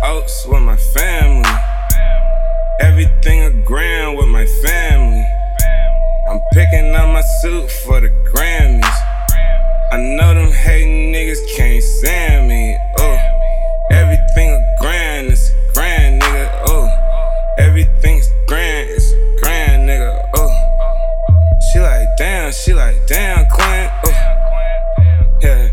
oats with my family. Everything a grand with my family. I'm picking up my suit for the Grammys. I know them hating niggas can't stand me. Oh, everything a grand, it's a grand, nigga. Oh, everything's grand, it's a grand, nigga. Oh, she like damn, Clint. Oh, yeah.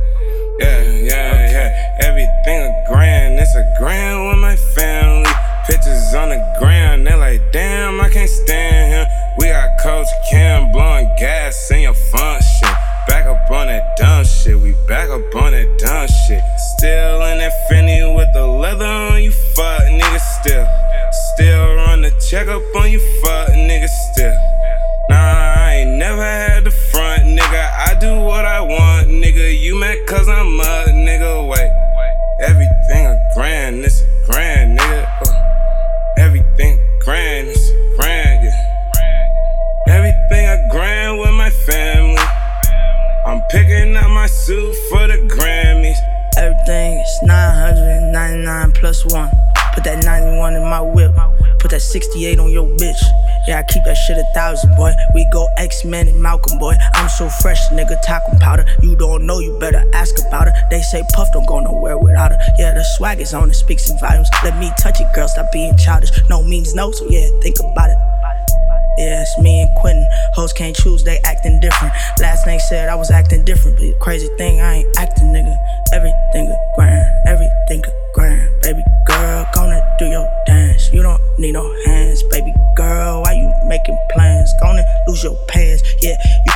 Everything a grand, it's a grand with my family. Pictures on the ground, they like damn, I can't stand him. We got Coach Cam blowing gas in your front shit. Back up on that dumb shit, we back up on that dumb shit. Still in that Fendi with the leather on you, fuck nigga. Still run the check up on you, fuck nigga. Still, nah, I ain't never had the front, nigga. I do what I want, nigga. You mad cause I'm up, nigga. Wait, everything a grand, it's a grand, nigga. Everything grand, it's a grand, yeah. Everything a grand with my family. I'm picking up my suit for the Grammys. Everything is 999 plus 1. Put that 91 in my whip. Put that 68 on your bitch. Yeah, I keep that shit 1,000, boy. We go X-Men and Malcolm, boy. I'm so fresh, nigga, talcum powder. You don't know, you better ask about her. They say Puff don't go nowhere without her. Yeah, the swag is on, it speaks in volumes. Let me touch it, girl, stop being childish. No means no, so yeah, think about it. Yeah, it's me and Quentin. Hoes can't choose, they acting different. Last name said I was acting different, but the crazy thing, I ain't acting, nigga. Everything a grand, everything a grand. Baby girl, gonna do your dance. You don't need no hands, baby girl. Why you making plans? Gonna lose your pants. Yeah, you